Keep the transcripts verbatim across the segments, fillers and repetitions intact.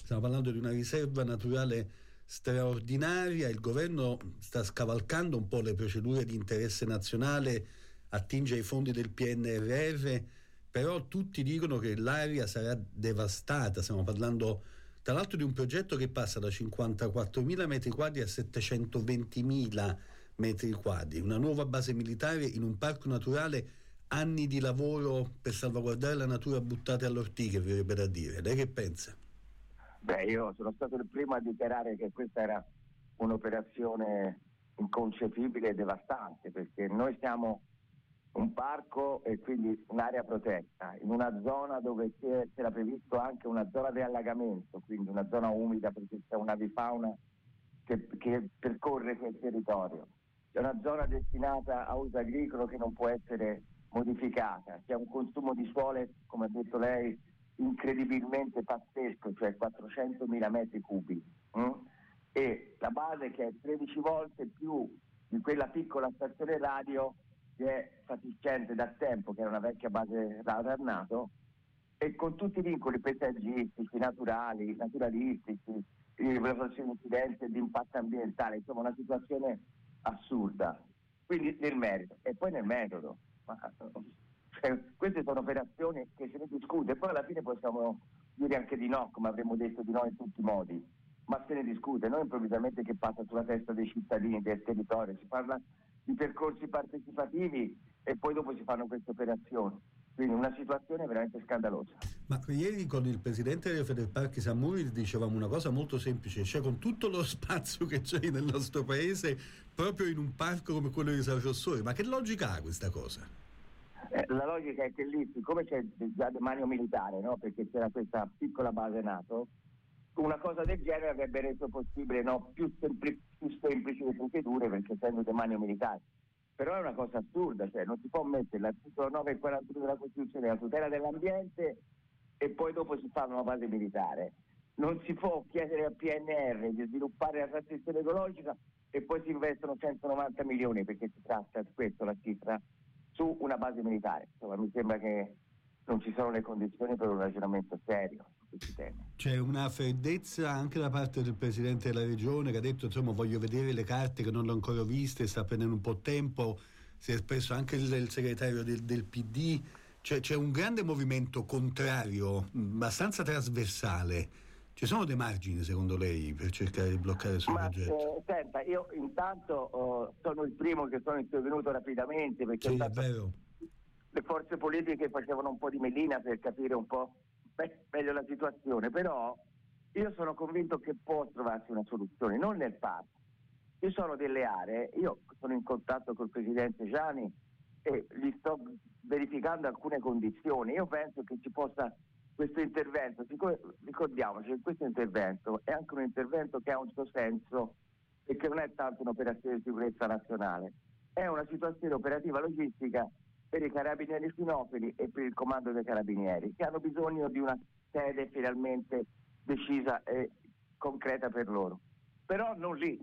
Stiamo parlando di una riserva naturale straordinaria. Il governo sta scavalcando un po' le procedure di interesse nazionale, attinge ai fondi del P N R R, però tutti dicono che l'area sarà devastata. Stiamo parlando tra l'altro di un progetto che passa da cinquantaquattromila metri quadri a settecentoventimila metri quadri, una nuova base militare in un parco naturale, anni di lavoro per salvaguardare la natura buttate all'ortiche, verrebbe da dire. Lei che pensa? Beh, io sono stato il primo a dichiarare che questa era un'operazione inconcepibile e devastante, perché noi siamo un parco e quindi un'area protetta, in una zona dove c'era previsto anche una zona di allagamento, quindi una zona umida perché c'è un'avifauna che, che percorre quel territorio. È una zona destinata a uso agricolo che non può essere modificata, c'è un consumo di suolo, come ha detto lei, incredibilmente pazzesco, cioè quattrocentomila metri cubi, hm? E la base, che è tredici volte più di quella piccola stazione radio che è fatiscente da tempo, che era una vecchia base radio Arnato, e con tutti i vincoli paesaggistici, naturali, naturalistici, di valutazione incidente, di impatto ambientale, insomma una situazione assurda. Quindi nel merito e poi nel metodo. Ma, cioè, queste sono operazioni che se ne discute e poi alla fine possiamo dire anche di no, come avremmo detto di no in tutti i modi, ma se ne discute, non improvvisamente che passa sulla testa dei cittadini del territorio, si parla di percorsi partecipativi e poi dopo si fanno queste operazioni, quindi una situazione veramente scandalosa. Ma ieri con il presidente dei Federparchi Samuri dicevamo una cosa molto semplice, cioè con tutto lo spazio che c'è nel nostro paese proprio in un parco come quello di San Rossore, ma che logica ha questa cosa? Eh, la logica è che lì, siccome c'è già demanio militare, no? Perché c'era questa piccola base NATO, una cosa del genere avrebbe reso possibile, no? più, sempli- più semplici le procedure, perché essendo demanio militare. Però è una cosa assurda, cioè non si può mettere l'articolo nove e quarantuno della Costituzione, la tutela dell'ambiente, e poi dopo si fa una base militare. Non si può chiedere al P N R R di sviluppare la transizione ecologica e poi si investono centonovanta milioni, perché si tratta di questo, la cifra, su una base militare. Insomma, mi sembra che non ci sono le condizioni per un ragionamento serio su questi temi. C'è una freddezza anche da parte del presidente della regione, che ha detto insomma voglio vedere le carte, che non l'ho ancora viste, sta prendendo un po' tempo. Si è espresso anche il, il segretario del, del P D. Cioè, c'è un grande movimento contrario, abbastanza trasversale. Ci sono dei margini secondo lei per cercare di bloccare il suo Ma progetto? eh, senta, io intanto uh, sono il primo che sono intervenuto rapidamente, perché Sì, è vero. le forze politiche facevano un po' di melina per capire un po' me- meglio la situazione, però io sono convinto che può trovarsi una soluzione, non nel parco. Ci sono delle aree, io sono in contatto col presidente Gianni e gli sto verificando alcune condizioni. Io penso che ci possa questo intervento, ricordiamoci che questo intervento è anche un intervento che ha un suo senso e che non è tanto un'operazione di sicurezza nazionale, è una situazione operativa logistica per i carabinieri finofili e per il comando dei carabinieri, che hanno bisogno di una sede finalmente decisa e concreta per loro, però non lì.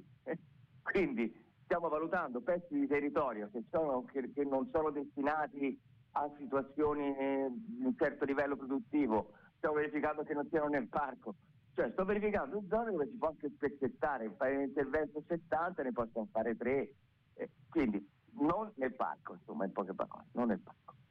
Quindi stiamo valutando pezzi di territorio che, sono, che, che non sono destinati a situazioni eh, di un certo livello produttivo, stiamo verificando che non siano nel parco, cioè sto verificando zone dove si può anche spezzettare, fare un intervento settanta, ne possono fare tre, eh, quindi non nel parco, insomma, in poche parole, non nel parco.